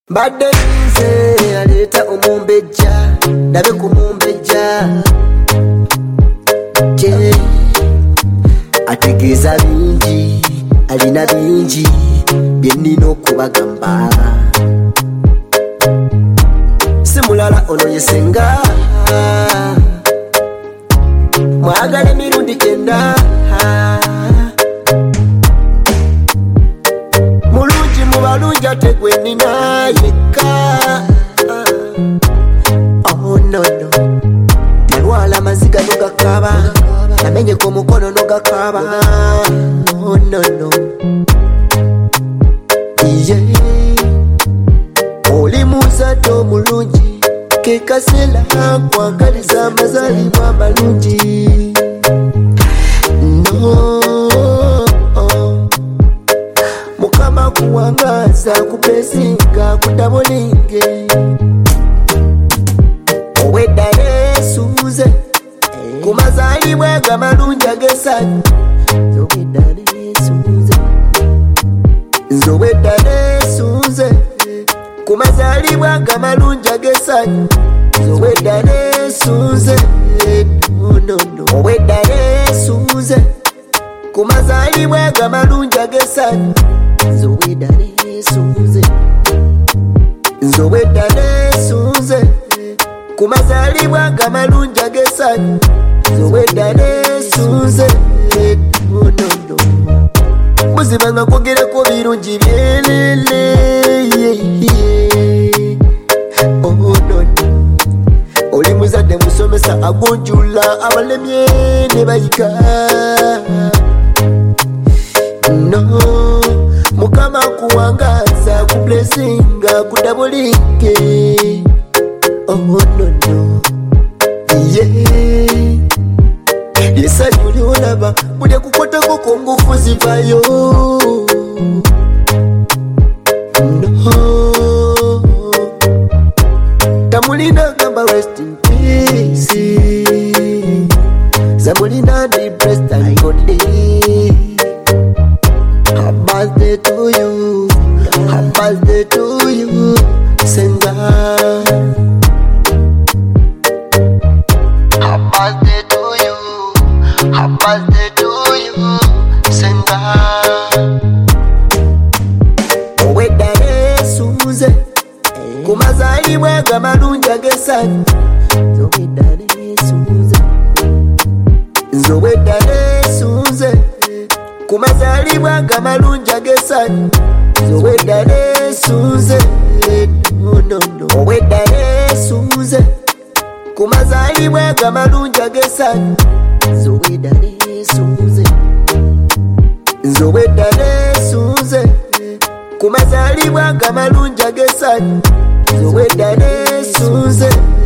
Badde nze aleta omumbeja ndabe kumumbeja je ategeeza bingi alina bingi byenina okubagamba simulala ono yesenga mwagala emirundi 9 mulungi mubalungi ate gwe nina yekka oh no no nalwala maziga nogakaba namenyeko omukono nogakaba oh no no oli muzadde omulungi kekasela nkwagaliza amazaalibwa amalungi no mukama kuwangaza kupesinga kutabolinge owedda nesuuze kumazaalibwa amalungi agesanyu nzowedda nesuuze kumazaalibwa amalungi agesanyu nzowedda nesuuze owedda nesuuze kumazaalibwa amalungi agesanyu nzowedda nesuuze nzowedda nesuuze kumazaalibwa amalungi agesanyu nzowedda nesuuze muzibanga kwogerako birungi byelele oli muzadde musomesa agonjula abalemye ne bayiga no mukama kuwangaza kublesinga kudabolinge oh no no yesanyu lyolaba buli kukwatako ku ngufu zivayo no tamulina gamba rest in peace zamulina ndi breast and body happy birthday to you happy birthday to you senga happy birthday to you happy birthday to you senga owedda nesuuze kumazaalibwa amalungi agesanyu nzowedda nesuuze nzowedda nesuuze kumazaalibwa amalungi agesanyu nzowedda nesuuze owedda nesuuze kumazaalibwa amalungi agesanyu nzowedda nesuuze nzowedda nesuuze kumazaalibwa amalungi agesanyu nzowedda nesuuze